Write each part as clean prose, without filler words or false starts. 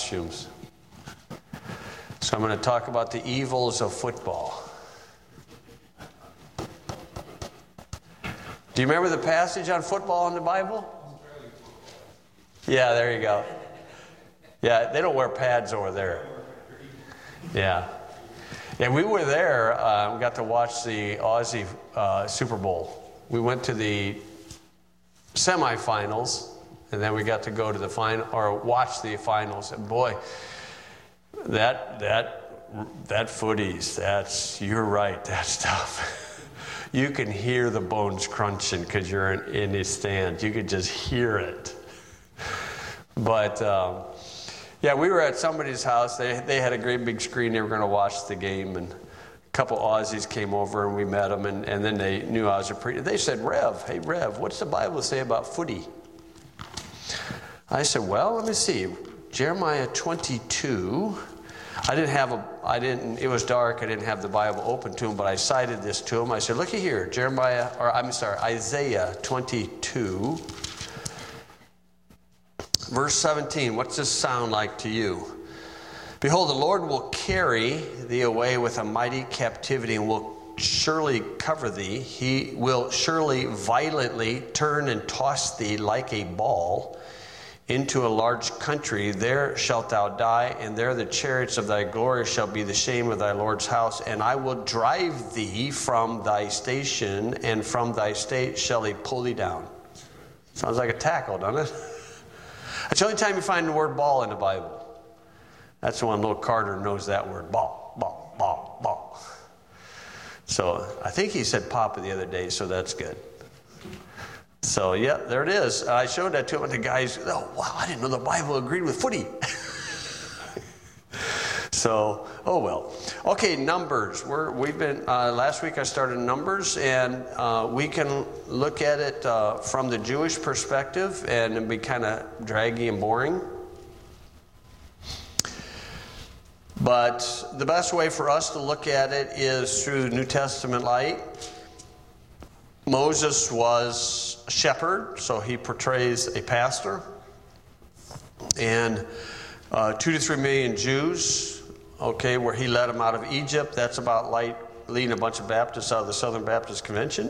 costumes. So I'm going to talk about the evils of football. Do you remember the passage on football in the Bible? Yeah, there you go. Yeah, they don't wear pads over there. Yeah. Yeah, we were there. We got to watch the Aussie Super Bowl. We went to the semifinals, and then we got to go to the final, or watch the finals. And boy, that footies, you're right, that's tough. You can hear the bones crunching because you're in the stand. You could just hear it. But yeah, we were at somebody's house. They had a great big screen. They were going to watch the game, and a couple Aussies came over, and we met them, and then they knew I was a preacher. They said, "Hey Rev, what's the Bible say about footy?" I said, "Well, let me see. Jeremiah 22." It was dark. I didn't have the Bible open to him, but I cited this to him. I said, "Looky here, Isaiah 22. Verse 17, what's this sound like to you? Behold, the Lord will carry thee away with a mighty captivity and will surely cover thee. He will surely violently turn and toss thee like a ball into a large country. There shalt thou die, and there the chariots of thy glory shall be the shame of thy Lord's house. And I will drive thee from thy station, and from thy state shall he pull thee down." Sounds like a tackle, doesn't it? That's the only time you find the word ball in the Bible. That's the one little Carter knows that word, ball, ball, ball, ball. So I think he said papa the other day, so that's good. So yeah, there it is. I showed that to him, and the guys, "Oh wow, I didn't know the Bible agreed with footy." So, oh well. Okay, Numbers. We've been last week I started Numbers, and we can look at it from the Jewish perspective, and it'd be kind of draggy and boring. But the best way for us to look at it is through New Testament light. Moses was a shepherd, so he portrays a pastor, and 2 to 3 million Jews. Okay, where he led them out of Egypt. That's about like leading a bunch of Baptists out of the Southern Baptist Convention.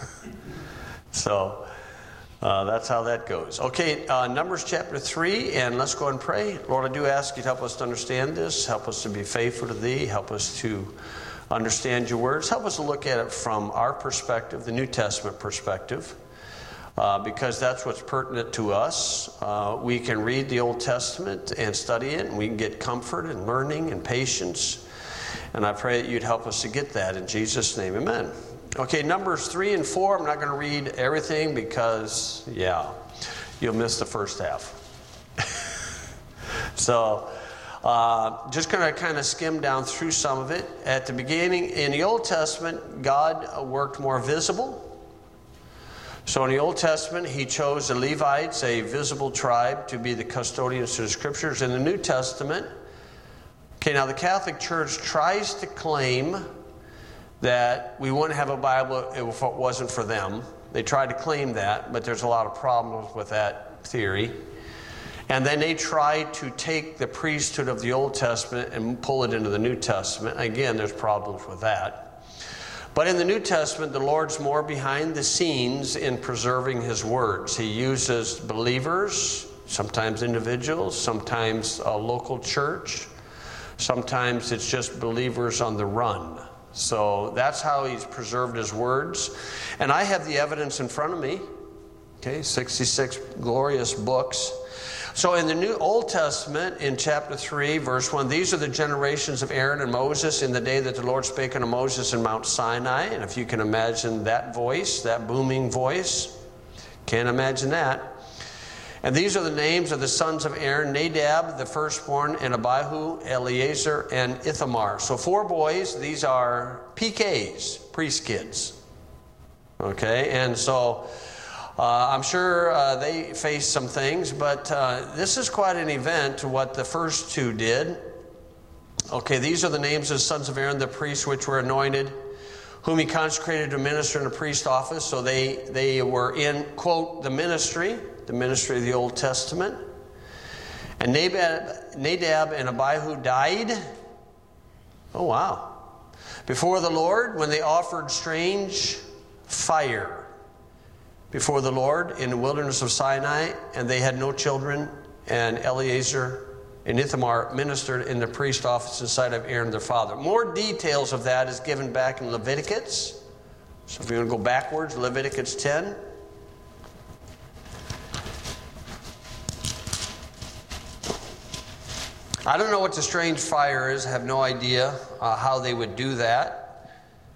So that's how that goes. Okay, Numbers chapter 3, and let's go and pray. Lord, I do ask you to help us to understand this. Help us to be faithful to thee. Help us to understand your words. Help us to look at it from our perspective, the New Testament perspective. Because that's what's pertinent to us. We can read the Old Testament and study it, and we can get comfort and learning and patience. And I pray that you'd help us to get that in Jesus' name. Amen. Okay, Numbers 3 and 4. I'm not going to read everything because, yeah, you'll miss the first half. So, just going to kind of skim down through some of it. At the beginning, in the Old Testament, God worked more visible. So in the Old Testament, he chose the Levites, a visible tribe, to be the custodians of the Scriptures. In the New Testament, okay, now the Catholic Church tries to claim that we wouldn't have a Bible if it wasn't for them. They try to claim that, but there's a lot of problems with that theory. And then they try to take the priesthood of the Old Testament and pull it into the New Testament. Again, there's problems with that. But in the New Testament, the Lord's more behind the scenes in preserving his words. He uses believers, sometimes individuals, sometimes a local church. Sometimes it's just believers on the run. So that's how he's preserved his words. And I have the evidence in front of me. Okay, 66 glorious books. So in the New Old Testament, in chapter 3, verse 1, these are the generations of Aaron and Moses in the day that the Lord spake unto Moses in Mount Sinai. And if you can imagine that voice, that booming voice, can't imagine that. And these are the names of the sons of Aaron: Nadab, the firstborn, and Abihu, Eleazar, and Ithamar. So 4 boys. These are PKs, priest kids. Okay, and so I'm sure they faced some things, but this is quite an event, what the first 2 did. Okay, these are the names of the sons of Aaron, the priests which were anointed, whom he consecrated to minister in the priest office. So they were in, quote, the ministry of the Old Testament. And Nadab and Abihu died. Oh, wow. Before the Lord, when they offered strange fire before the Lord in the wilderness of Sinai, and they had no children, and Eleazar and Ithamar ministered in the priest office in sight of Aaron their father. More details of that is given back in Leviticus. So if you want to go backwards, Leviticus 10. I don't know what the strange fire is. I have no idea how they would do that.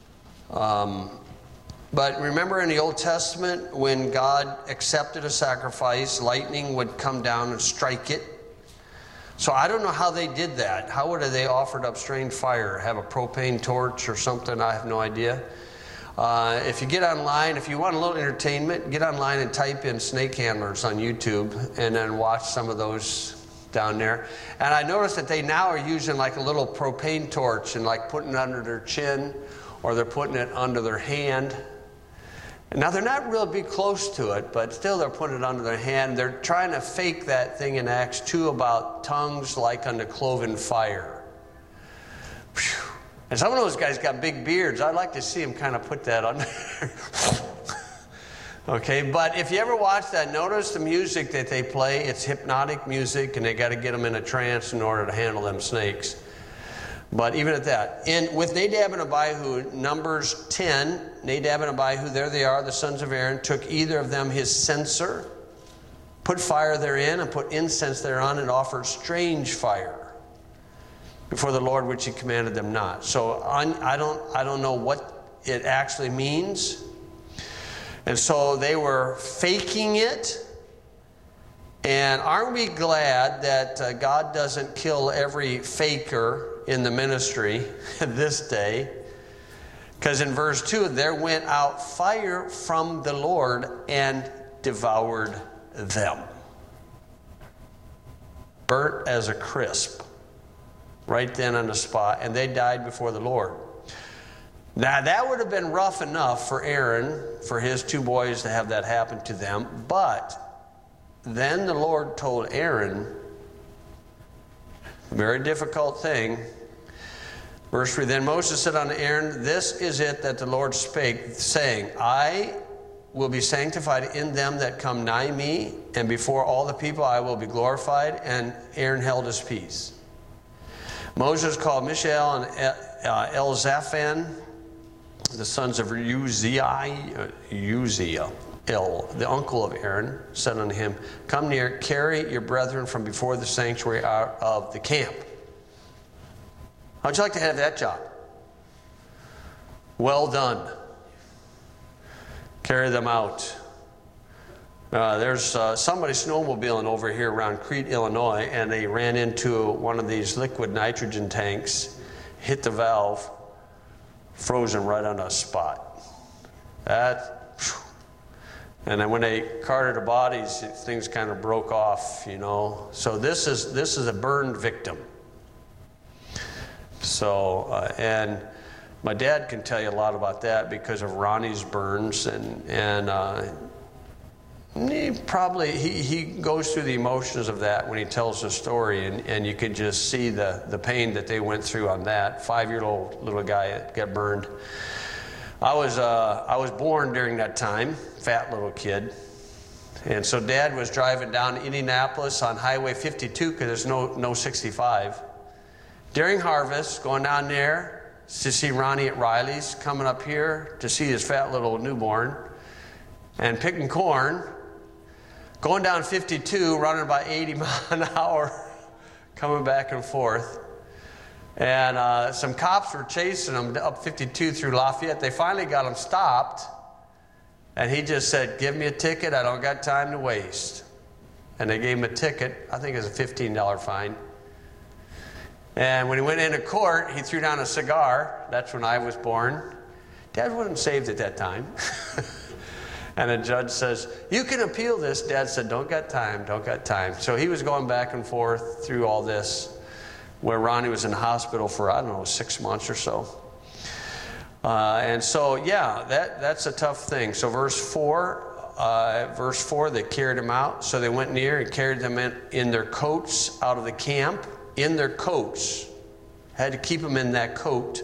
But remember in the Old Testament, when God accepted a sacrifice, lightning would come down and strike it. So I don't know how they did that. How would they offered up strange fire? Have a propane torch or something? I have no idea. If you get online, if you want a little entertainment, get online and type in snake handlers on YouTube and then watch some of those down there. And I noticed that they now are using like a little propane torch and like putting it under their chin, or they're putting it under their hand. Now they're not really close to it, but still they're putting it under their hand. They're trying to fake that thing in Acts 2 about tongues like unto cloven fire. Whew. And some of those guys got big beards. I'd like to see them kind of put that on there. Okay, but if you ever watch that, notice the music that they play. It's hypnotic music, and they got to get them in a trance in order to handle them snakes. But even at that, with Nadab and Abihu, Numbers 10, Nadab and Abihu, there they are, the sons of Aaron, took either of them his censer, put fire therein, and put incense thereon, and offered strange fire before the Lord, which he commanded them not. So I don't know what it actually means. And so they were faking it. And aren't we glad that God doesn't kill every faker in the ministry this day? Because in verse 2, there went out fire from the Lord and devoured them. Burnt as a crisp. Right then on the spot. And they died before the Lord. Now that would have been rough enough for Aaron, for his two boys to have that happen to them. But then the Lord told Aaron a very difficult thing. Verse 3, then Moses said unto Aaron, this is it that the Lord spake, saying, I will be sanctified in them that come nigh me, and before all the people I will be glorified. And Aaron held his peace. Moses called Mishael and Elzaphan, the sons of Uzziel, the uncle of Aaron, said unto him, come near, carry your brethren from before the sanctuary out of the camp. How'd you like to have that job? Well done. Carry them out. There's somebody snowmobiling over here around Crete, Illinois, and they ran into one of these liquid nitrogen tanks, hit the valve, frozen right on a spot. And then when they carted the bodies, things kind of broke off, you know. So this is a burned victim. So, and my dad can tell you a lot about that because of Ronnie's burns, and he goes through the emotions of that when he tells the story, and you can just see the pain that they went through on that. 5-year-old little guy got burned. I was born during that time, fat little kid, and so Dad was driving down to Indianapolis on Highway 52 because there's no 65. During harvest, going down there to see Ronnie at Riley's, coming up here to see his fat little newborn, and picking corn, going down 52, running about 80 miles an hour, coming back and forth. And some cops were chasing him up 52 through Lafayette. They finally got him stopped, and he just said, give me a ticket, I don't got time to waste. And they gave him a ticket. I think it was a $15 fine. And when he went into court, he threw down a cigar. That's when I was born. Dad wasn't saved at that time. And the judge says, you can appeal this. Dad said, don't got time. So he was going back and forth through all this, where Ronnie was in the hospital for, 6 months or so. And so, yeah, that's a tough thing. So verse 4, verse 4, they carried him out. So they went near and carried them in their coats out of the camp. In their coats. Had to keep them in that coat.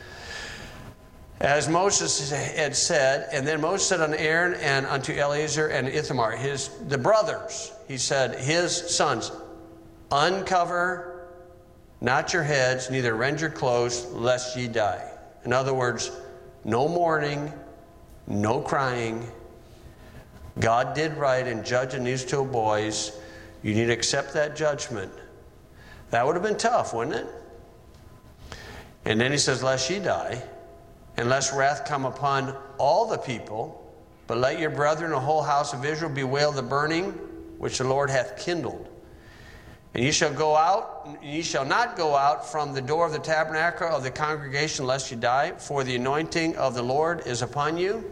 As Moses had said, and then Moses said unto Aaron and unto Eleazar and Ithamar, the brothers, he said, his sons, uncover not your heads, neither rend your clothes, lest ye die. In other words, no mourning, no crying. God did right in judging these two boys. You need to accept that judgment. That would have been tough, wouldn't it? And then he says, lest ye die, and lest wrath come upon all the people, but let your brethren, the whole house of Israel, bewail the burning which the Lord hath kindled. And ye shall go out, ye shall not go out from the door of the tabernacle of the congregation, lest you die, for the anointing of the Lord is upon you.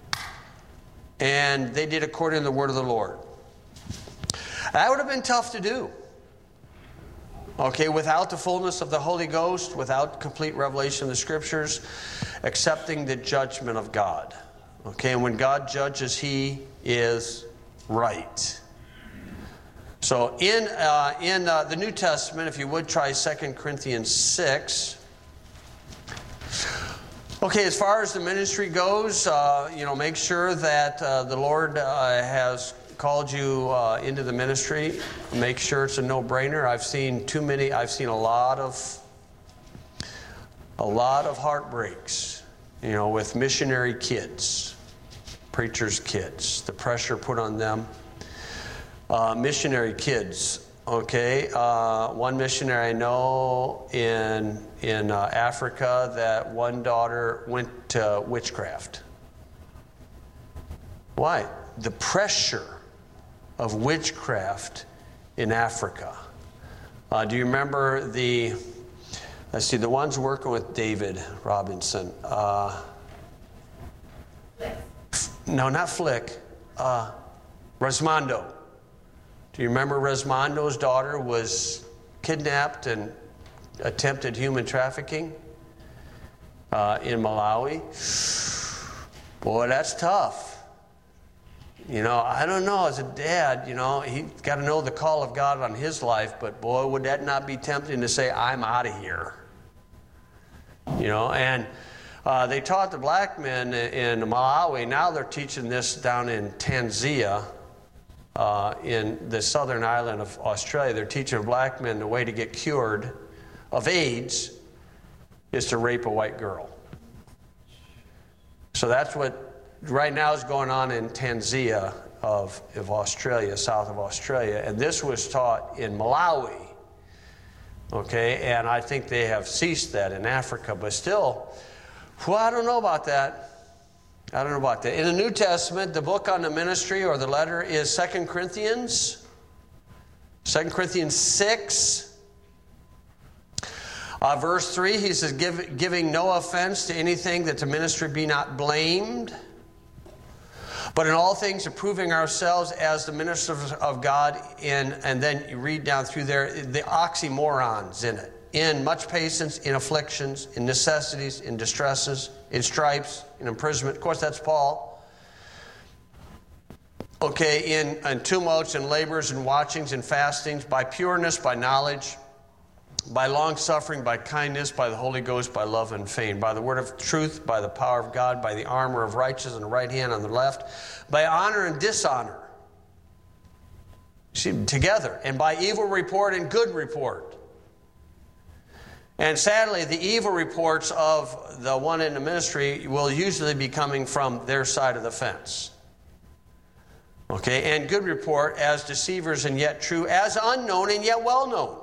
And they did according to the word of the Lord. That would have been tough to do. Okay, without the fullness of the Holy Ghost, without complete revelation of the Scriptures, accepting the judgment of God. Okay, and when God judges, He is right. So in the New Testament, if you would try 2 Corinthians 6. Okay, as far as the ministry goes, make sure that the Lord has called you into the ministry. Make sure it's a no-brainer. I've seen a lot of heartbreaks, with missionary kids, preachers' kids, the pressure put on them. Missionary kids, okay. One missionary I know in Africa, that one daughter went to witchcraft. Why? The pressure of witchcraft in Africa. Do you remember the ones working with David Robinson? No, not Flick. Resmondo. Do you remember Resmondo's daughter was kidnapped and attempted human trafficking in Malawi? Boy, that's tough. I don't know, as a dad, he's got to know the call of God on his life, but boy, would that not be tempting to say, I'm out of here. And they taught the black men in Malawi. Now they're teaching this down in Tanzania, in the southern island of Australia. They're teaching black men the way to get cured of AIDS is to rape a white girl. So that's what right now is going on in Tanzania of Australia, south of Australia. And this was taught in Malawi. Okay, and I think they have ceased that in Africa. But still, I don't know about that. In the New Testament, the book on the ministry or the letter is 2 Corinthians. 2 Corinthians 6. Verse 3, he says, giving no offense to anything, that the ministry be not blamed, but in all things approving ourselves as the ministers of God. And then you read down through there the oxymorons in it. In much patience, in afflictions, in necessities, in distresses, in stripes, in imprisonment. Of course, that's Paul. Okay, in tumults and labors and watchings and fastings, by pureness, by knowledge, by long-suffering, by kindness, by the Holy Ghost, by love and faith, by the word of truth, by the power of God, by the armor of righteousness on the right hand, on the left, by honor and dishonor, together, and by evil report and good report. And sadly, the evil reports of the one in the ministry will usually be coming from their side of the fence. Okay, and good report as deceivers and yet true, as unknown and yet well known.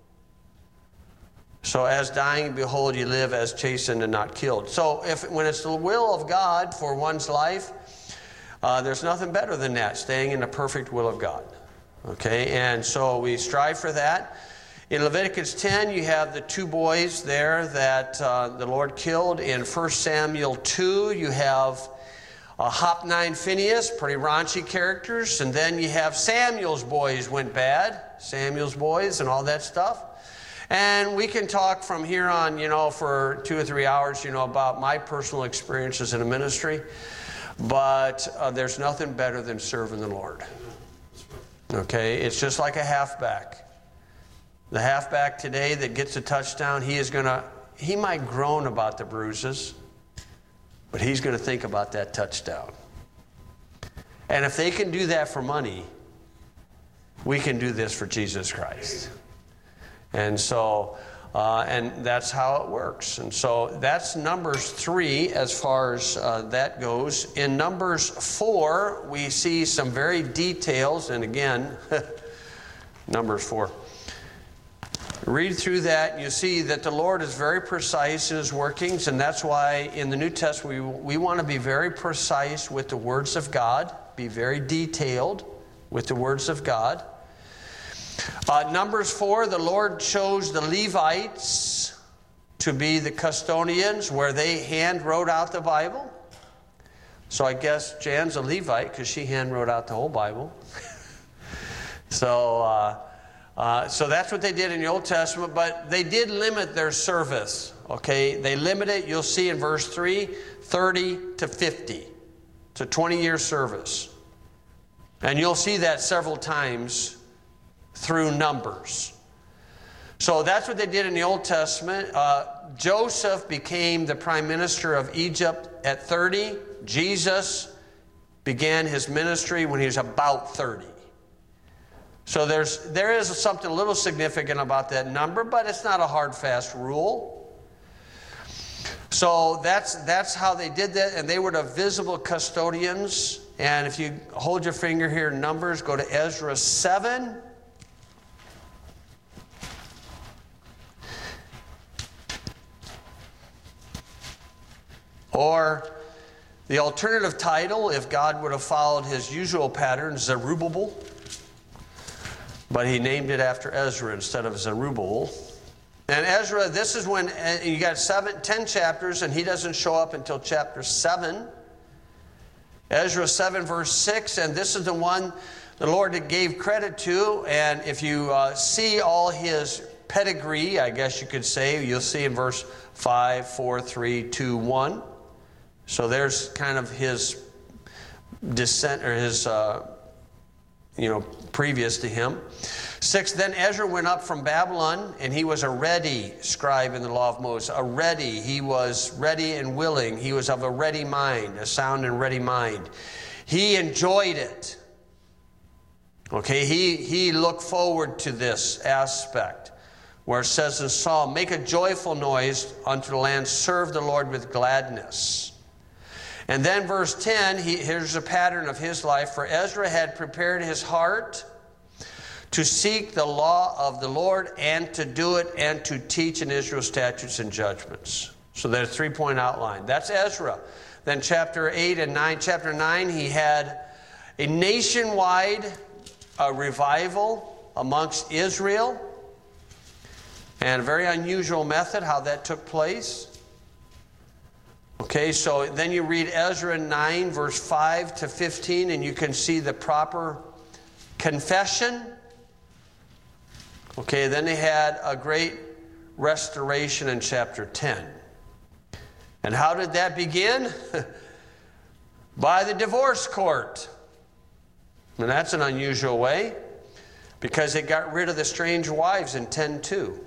So as dying, behold, you live, as chastened and not killed. So when it's the will of God for one's life, there's nothing better than that, staying in the perfect will of God. Okay, and so we strive for that. In Leviticus 10, you have the two boys there that the Lord killed. In 1 Samuel 2, you have Hophni and Phinehas, pretty raunchy characters. And then you have Samuel's boys went bad, Samuel's boys and all that stuff. And we can talk from here on, for 2 or 3 hours, about my personal experiences in the ministry. But there's nothing better than serving the Lord. Okay, it's just like a halfback. The halfback today that gets a touchdown, he might groan about the bruises, but he's going to think about that touchdown. And if they can do that for money, we can do this for Jesus Christ. And so, and that's how it works. And so that's Numbers 3 as far as that goes. In Numbers 4, we see some very details. And again, Numbers 4. Read through that, and you see that the Lord is very precise in His workings. And that's why in the New Testament we want to be very precise with the words of God. Be very detailed with the words of God. Numbers 4, the Lord chose the Levites to be the custodians where they hand wrote out the Bible. So I guess Jan's a Levite because she hand wrote out the whole Bible. So that's what they did in the Old Testament, but they did limit their service. Okay, they limit it, you'll see in verse 3, 30 to 50. It's a 20-year service. And you'll see that several times through Numbers. So that's what they did in the Old Testament. Joseph became the prime minister of Egypt at 30. Jesus began his ministry when he was about 30. So there is something a little significant about that number, but it's not a hard, fast rule. So that's how they did that, and they were the visible custodians. And if you hold your finger here in Numbers, go to Ezra 7. Or the alternative title, if God would have followed His usual pattern, Zerubbabel. But He named it after Ezra instead of Zerubbabel. And Ezra, this is when you got 10 chapters, and he doesn't show up until chapter 7. Ezra 7 verse 6, and this is the one the Lord gave credit to. And if you see all his pedigree, I guess you could say, you'll see in verse 5, 4, 3, 2, 1. So there's kind of his descent, or his, previous to him. 6, then Ezra went up from Babylon, and he was a ready scribe in the law of Moses. He was ready and willing. He was of a ready mind, a sound and ready mind. He enjoyed it. Okay, he looked forward to this aspect, where it says in Psalm, make a joyful noise unto the land, serve the Lord with gladness. And then verse 10, here's a pattern of his life. For Ezra had prepared his heart to seek the law of the Lord and to do it and to teach in Israel statutes and judgments. So there's a 3-point outline. That's Ezra. Then chapter 8 and 9. Chapter 9, he had a nationwide revival amongst Israel. And a very unusual method how that took place. Okay, so then you read Ezra 9, verse 5 to 15, and you can see the proper confession. Okay, then they had a great restoration in chapter 10. And how did that begin? By the divorce court. And that's an unusual way, because it got rid of the strange wives in 10:2.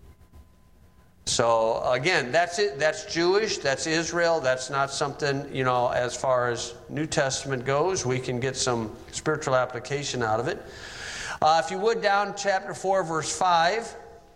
So again, that's it. That's Jewish. That's Israel. That's not something, as far as New Testament goes, we can get some spiritual application out of it. If you would, down chapter 4, verse 5.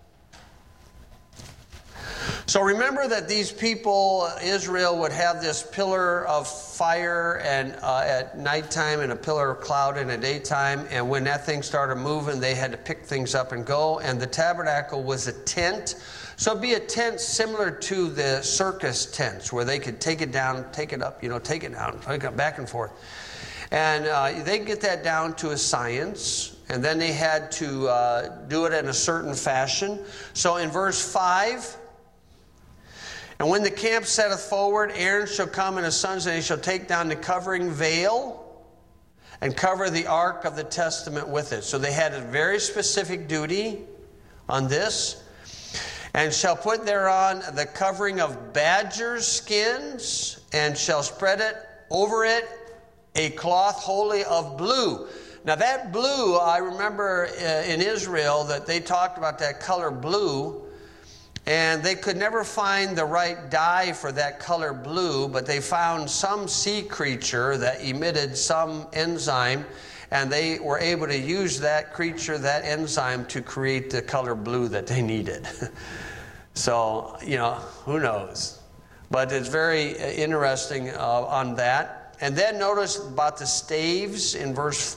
So remember that these people, Israel, would have this pillar of fire and at nighttime and a pillar of cloud in the daytime. And when that thing started moving, they had to pick things up and go. And the tabernacle was a tent. So it'd be a tent similar to the circus tents, where they could take it down, take it up, take it down, take it back and forth. And they get that down to a science. And then they had to do it in a certain fashion. So in verse 5, and when the camp setteth forward, Aaron shall come and his sons, and they shall take down the covering veil and cover the ark of the testament with it. So they had a very specific duty on this. And shall put thereon the covering of badgers' skins, and shall spread it over it a cloth wholly of blue. Now that blue, I remember in Israel that they talked about that color blue, and they could never find the right dye for that color blue, but they found some sea creature that emitted some enzyme, and they were able to use that creature, that enzyme, to create the color blue that they needed. So, who knows? But it's very interesting on that. And then notice about the staves in verse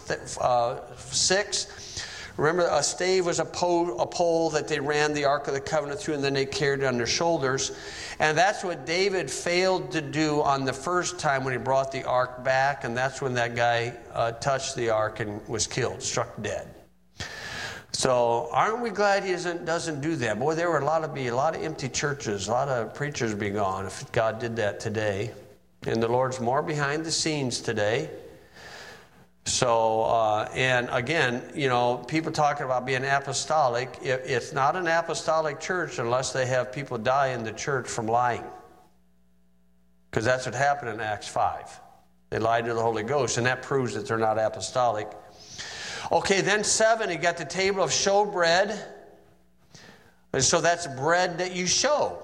6. Remember, a stave was a pole that they ran the Ark of the Covenant through, and then they carried it on their shoulders. And that's what David failed to do on the first time when he brought the Ark back, and that's when that guy touched the Ark and was killed, struck dead. So aren't we glad he doesn't do that? Boy, there would a lot of empty churches, a lot of preachers be gone if God did that today. And the Lord's more behind the scenes today. So, and again, people talking about being apostolic. It's not an apostolic church unless they have people die in the church from lying. Because that's what happened in Acts 5. They lied to the Holy Ghost, and that proves that they're not apostolic. Okay, then 7, you got the table of showbread. And so that's bread that you show.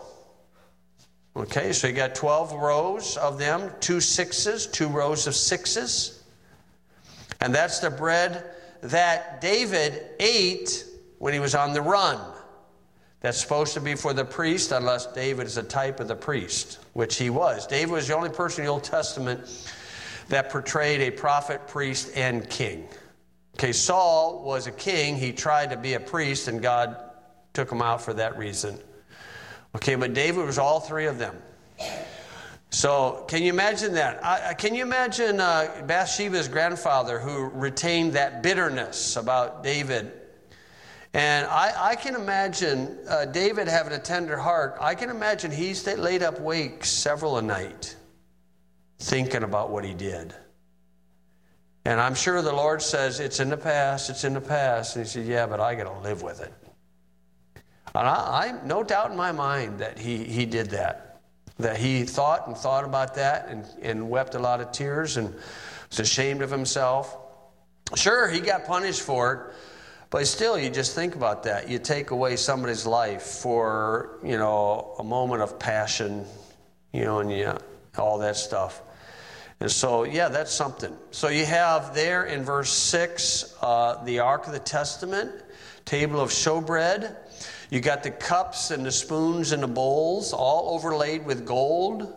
Okay, so you got 12 rows of them, 2 sixes, 2 rows of 6s. And that's the bread that David ate when he was on the run. That's supposed to be for the priest, unless David is a type of the priest, which he was. David was the only person in the Old Testament that portrayed a prophet, priest, and king. Okay, Saul was a king. He tried to be a priest, and God took him out for that reason. Okay, but David was all 3 of them. So can you imagine that? Can you imagine Bathsheba's grandfather who retained that bitterness about David? And I can imagine David having a tender heart. I can imagine he laid up awake several a night thinking about what he did. And I'm sure the Lord says, it's in the past, it's in the past. And he said, yeah, but I got to live with it. And I no doubt in my mind that he did that. That he thought about that and wept a lot of tears and was ashamed of himself. Sure, he got punished for it, but still, you just think about that. You take away somebody's life for, a moment of passion, and all that stuff. And so, yeah, that's something. So you have there in verse 6, the Ark of the Testament, table of showbread. You got the cups and the spoons and the bowls all overlaid with gold.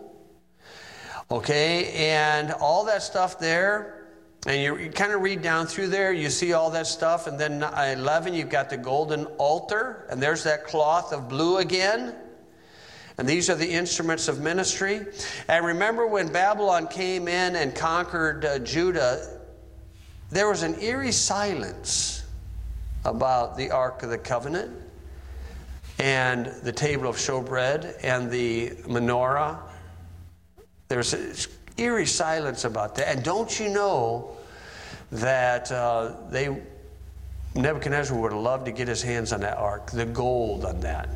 Okay, and all that stuff there. And you kind of read down through there, you see all that stuff. And then 11, you've got the golden altar. And there's that cloth of blue again. And these are the instruments of ministry. And remember when Babylon came in and conquered Judah, there was an eerie silence about the Ark of the Covenant and the table of showbread and the menorah. There's an eerie silence about that. And don't you know that Nebuchadnezzar would have loved to get his hands on that ark, the gold on that.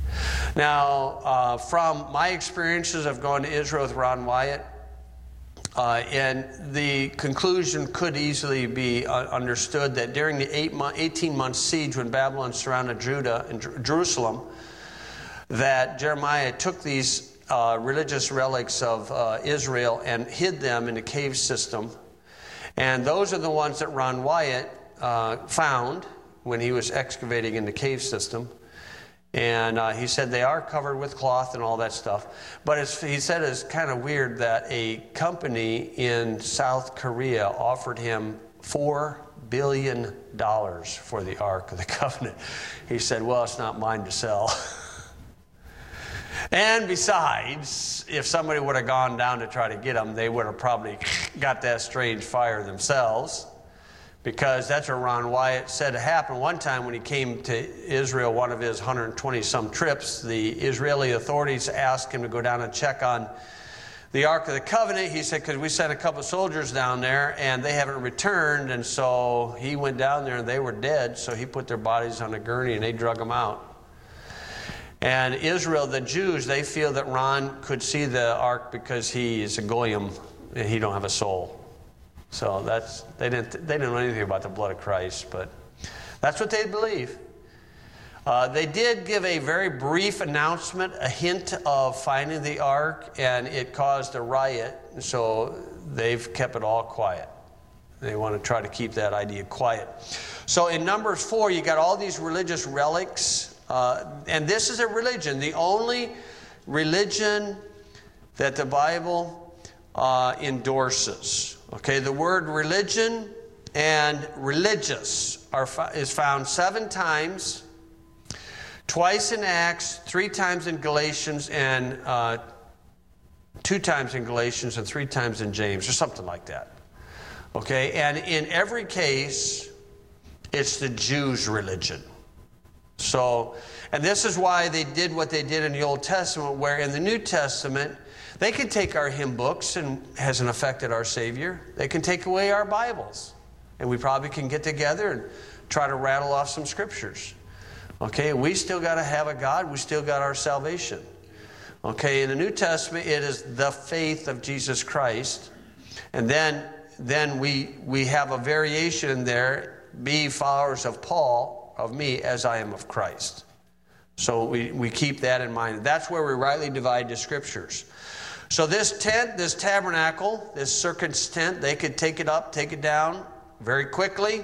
Now, from my experiences of going to Israel with Ron Wyatt, and the conclusion could easily be understood that during the 18-month siege when Babylon surrounded Judah and Jerusalem, that Jeremiah took these religious relics of Israel and hid them in a cave system. And those are the ones that Ron Wyatt found when he was excavating in the cave system. And he said they are covered with cloth and all that stuff. But he said it's kind of weird that a company in South Korea offered him $4 billion for the Ark of the Covenant. He said, well, it's not mine to sell. And besides, if somebody would have gone down to try to get them, they would have probably got that strange fire themselves. Because that's what Ron Wyatt said happened one time when he came to Israel, one of his 120-some trips. The Israeli authorities asked him to go down and check on the Ark of the Covenant. He said, because we sent a couple soldiers down there and they haven't returned. And so he went down there and they were dead. So he put their bodies on a gurney and they drug them out. And Israel, the Jews, they feel that Ron could see the Ark because he is a Goyim he don't have a soul. So they didn't know anything about the blood of Christ, but that's what they believe. They did give a very brief announcement, a hint of finding the ark, and it caused a riot, so they've kept it all quiet. They want to try to keep that idea quiet. So in Numbers 4, you got all these religious relics, and this is a religion, the only religion that the Bible endorses. Okay, the word religion and religious is found 7 times, twice in Acts, 3 times in Galatians, and 2 times in Galatians, and 3 times in James, or something like that. Okay, and in every case, it's the Jews' religion. So, and this is why they did what they did in the Old Testament, where in the New Testament, they can take our hymn books and hasn't affected our Savior. They can take away our Bibles. And we probably can get together and try to rattle off some scriptures. Okay, we still got to have a God. We still got our salvation. Okay, in the New Testament, it is the faith of Jesus Christ. And then we have a variation in there, be followers of Paul, of me, as I am of Christ. So we keep that in mind. That's where we rightly divide the scriptures. So this tent, this tabernacle, this circus tent, they could take it up, take it down very quickly.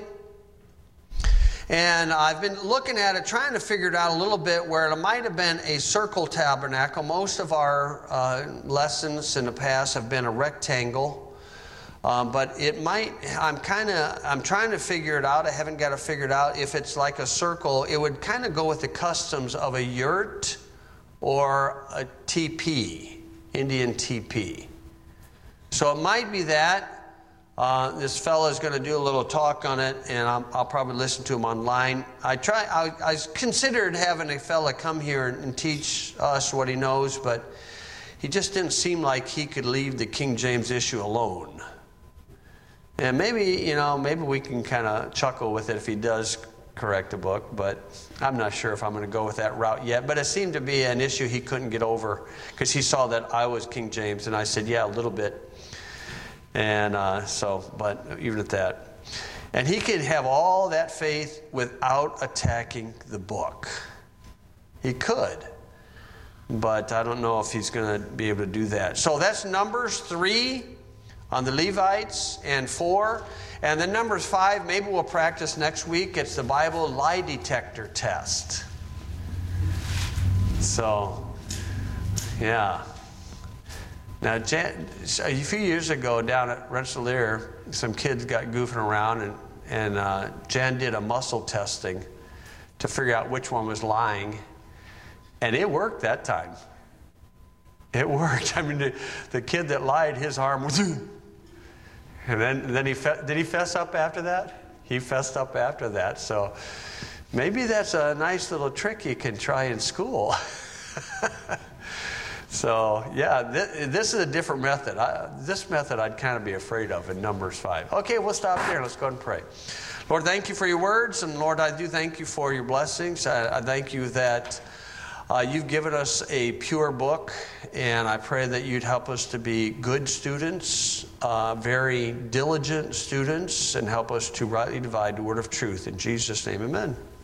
And I've been looking at it, trying to figure it out a little bit, where it might have been a circle tabernacle. Most of our lessons in the past have been a rectangle. But it might, I'm trying to figure it out. I haven't got it figured out. If it's like a circle, it would kind of go with the customs of a yurt or a teepee. Indian teepee. So it might be that. This fellow is going to do a little talk on it, and I'll probably listen to him online. I considered having a fella come here and teach us what he knows, but he just didn't seem like he could leave the King James issue alone. And maybe we can kind of chuckle with it if he does correct the book, but I'm not sure if I'm going to go with that route yet. But it seemed to be an issue he couldn't get over because he saw that I was King James, and I said, yeah, a little bit. And but even at that. And he could have all that faith without attacking the book. He could. But I don't know if he's going to be able to do that. So that's Numbers 3 on the Levites, and 4. And then Numbers 5, maybe we'll practice next week. It's the Bible lie detector test. So, yeah. Now, a few years ago down at Rensselaer, some kids got goofing around, and Jan did a muscle testing to figure out which one was lying. And it worked that time. It worked. I mean, the kid that lied, his arm was... And then did he fess up after that? He fessed up after that. So maybe that's a nice little trick you can try in school. So, yeah, this is a different method. This method I'd kind of be afraid of in Numbers 5. Okay, we'll stop here. Let's go ahead and pray. Lord, thank you for your words. And, Lord, I do thank you for your blessings. I thank you that you've given us a pure book. And I pray that you'd help us to be good students, very diligent students, and help us to rightly divide the word of truth. In Jesus' name, amen.